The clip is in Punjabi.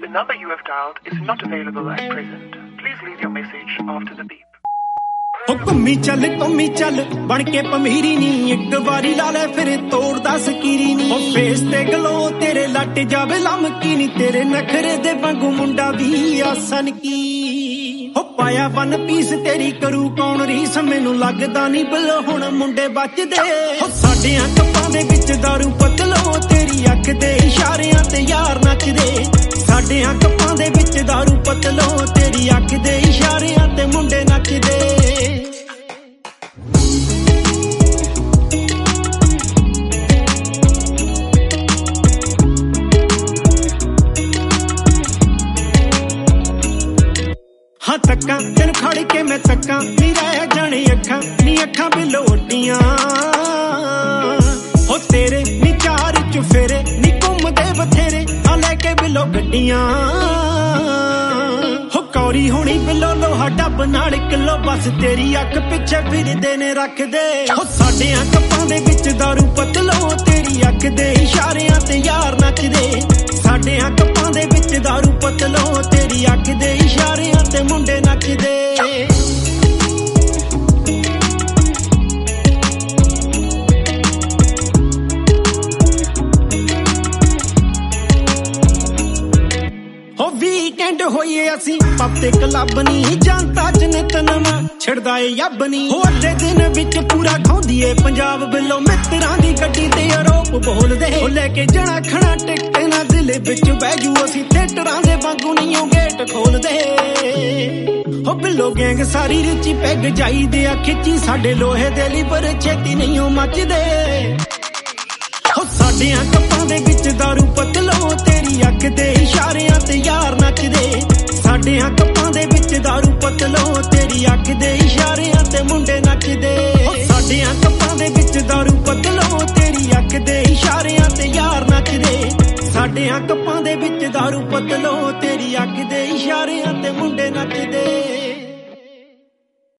number you have dialed is not available at present. Please leave your message after the beep. ਘੁੰਮੀ ਚੱਲ ਬਣ ਕੇ ਪਮੀਰੀ ਨੀ ਇੱਕ ਵਾਰੀ ਲਾ ਲੈ ਫਿਰ ਤੋੜਦਾ ਸਕੀਰੀ ਨੀ ਉਹ ਫੇਸ ਤੇ ਗਲੋ ਤੇਰੇ ਲੱਟ ਜਾਵੇ ਲਮਕੀ ਨੀ ਤੇਰੇ ਨਖਰੇ ਦੇ ਵਾਂਗੂ ਮੁੰਡਾ ਵੀ ਆਸਨ ਕੀ ਹੋ ਪਾਇਆ ਵਨ ਪੀਸ ਤੇਰੀ ਕਰੂ ਕੌਣ ਰੀਸ ਮੈਨੂੰ ਲੱਗਦਾ ਨਹੀਂ ਬਿੱਲੋ ਹੁਣ ਮੁੰਡੇ ਬਚਦੇ ਹੋ ਸਾਡਿਆਂ ਕੱਪਾਂ ਦੇ ਵਿੱਚ ਦਾਰੂ ਪਤਲੋ ਤੇਰੀ ਅੱਖ ਦੇ ਇਸ਼ਾਰਿਆਂ ਤੇ ਯਾਰ ਨੱਚਦੇ ਸਾਡਿਆਂ ਕੱਪਾਂ ਦੇ ਵਿੱਚ ਦਾਰੂ ਪਤਲੋ ਤੇਰੀ ਅੱਖ ਦੇ ਇਸ਼ਾਰਿਆਂ ਤੇ ਮੁੰਡੇ ਨੱਚਦੇ ਹਾਂ ਤੱਕਾਂ ਤੈਨੂੰ ਖੜ ਕੇ ਮੈਂ ਤੱਕਾਂ ਨੀ ਰਹਿ ਜਾਣੇ ਅੱਖਾਂ ਬਿਲੋਟੀਆਂ ਹੋ ਤੇਰੇ ਨੀ ਚਾਰ ਚੁਫੇਰੇ ਨੀ ਘੁੰਮਦੇ ਬਥੇਰੇ ਆ ਲੈ ਕੇ ਬਿਲੋ ਗੱਡੀਆਂ ਹੋ ਕੌਰੀ ਹੋਣੀ ਬਿਲੋ ਲੋਹਾ ਡੱਬ ਨਾਲ ਕਿਲੋ ਬਸ ਤੇਰੀ ਅੱਖ ਪਿੱਛੇ ਫਿਰਦੇ ਨੇ ਰੱਖਦੇ ਹੋ ਸਾਡਿਆਂ ਕੱਪਾਂ ਦੇ ਵਿੱਚ ਦਾਰੂ ਪਤਲੋ ਤੇਰੀ ਅੱਖ ਦੇ ਇਸ਼ਾਰਿਆਂ ਤੇ ਯਾਰ ਨੱਚਦੇ ਸਾਡਿਆਂ ਕੱਪਾਂ ਦੇ ਵਿੱਚ ਦਾਰੂ ਪਤਲੋ ਤੇਰੀ ਅੱਖ ਦੇ ਇਸ਼ਾਰਿਆਂ ਤੇ ਮੁੰਡੇ ਨੱਚਦੇ ਹੋ ਵੀਕਐਂਡ ਹੋਈਏ ਅਸੀਂ ਪੱਬ ਤੇ ਕਲੱਬ ਨਹੀਂ ਜਾਂਦਾ ਜਨਤ ਨਵਾਂ ਛਿੜਦਾ ਏ ਯੱਬ ਨਹੀਂ ਹੋ ਅੱਧੇ ਦਿਨ ਵਿੱਚ ਪੂਰਾ ਖਾਉਂਦੀ ਏ ਪੰਜਾਬ ਬਿੱਲੋ ਮਿੱਤਰਾਂ ਦੀ ਗੱਡੀ ਤੇ ਆਰੋਪ ਬੋਲਦੇ ਹੋ ਲੈ ਕੇ ਜਣਾ ਖਣਾ ਟਿਕਟ ਨਾ ਦਿਲ ਵਿੱਚ ਬਹਿ ਜੂ ਅਸੀਂ ਥੀਏਟਰਾਂ ਦੇ ਵਾਂਗੂ ਨਹੀਂ ਉਹ ਗੇਟ ਖੋਲਦੇ ਹੋ ਬਿੱਲੋ ਗੈਂਗ ਸਾਰੀ ਰਿਚੀ ਪੈਗ ਜਾਈਦੇ ਆ ਖਿੱਚੀ ਸਾਡੇ ਲੋਹੇ ਦੇ ਲਈ ਪਰ ਛੇਤੀ ਨਹੀਂ ਉਹ ਮੱਚਦੇ ਹੋ ਸਾਡਿਆਂ ਕੱਪਾਂ ਦੇ ਵਿੱਚ ਦਾਰੂ ਪਤਲੋ ਤੇਰੀ ਅੱਖ ਦੇ ਇਸ਼ਾਰਿਆਂ ਤੇ ਯਾਰ ਨੱਚਦੇ ਸਾਡਿਆਂ ਕੱਪਾਂ ਦੇ ਵਿੱਚ ਦਾਰੂ ਪਤਲੋ ਤੇਰੀ ਅੱਖ ਦੇ ਇਸ਼ਾਰਿਆਂ ਤੇ ਮੁੰਡੇ ਨੱਚਦੇ ਹੋ ਸਾਡਿਆਂ ਕੱਪਾਂ ਦੇ ਵਿੱਚ ਦਾਰੂ ਪਤਲੋ ਤੇਰੀ ਅੱਖ ਦੇ ਇਸ਼ਾਰਿਆਂ ਤੇ ਯਾਰ ਨੱਚਦੇ ਸਾਡਿਆਂ ਕੱਪਾਂ ਦੇ ਵਿੱਚ ਦਾਰੂ ਪਤਲੋ ਤੇਰੀ ਅੱਖ ਦੇ ਇਸ਼ਾਰਿਆਂ ਤੇ ਮੁੰਡੇ ਨੱਚਦੇ